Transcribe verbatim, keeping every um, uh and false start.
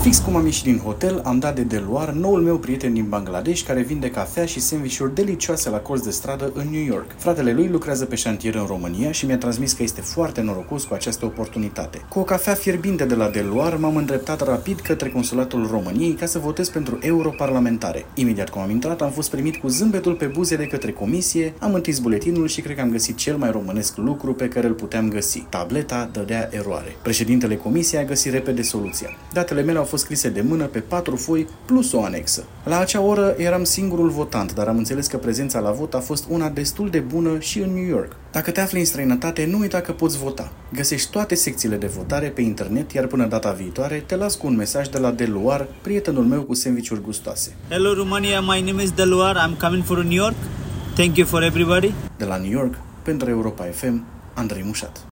Fix cum am ieșit din hotel, am dat de Deluar, noul meu prieten din Bangladesh, care vinde cafea și sandvișuri delicioase la colț de stradă în New York. Fratele lui lucrează pe șantier în România și mi-a transmis că este foarte norocos cu această oportunitate. Cu o cafea fierbinte de la Deluar, m-am îndreptat rapid către consulatul României ca să votez pentru europarlamentare. Imediat cum am intrat, am fost primit cu zâmbetul pe buze de către comisie, am întins buletinul și cred că am găsit cel mai românesc lucru pe care îl puteam găsi. Tableta dădea eroare. Președintele comisiei a găsit repede soluția. Datele mele au fost scrise de mână pe patru foi plus o anexă. La acea oră eram singurul votant, dar am înțeles că prezența la vot a fost una destul de bună și în New York. Dacă te afli în străinătate, nu uita că poți vota. Găsești toate secțiile de votare pe internet, iar până data viitoare te las cu un mesaj de la Deluar, prietenul meu cu sandvișuri gustoase. Hello Romania, my name is Deluar. I'm coming for New York. Thank you for everybody. De la New York, pentru Europa F M, Andrei Mușat.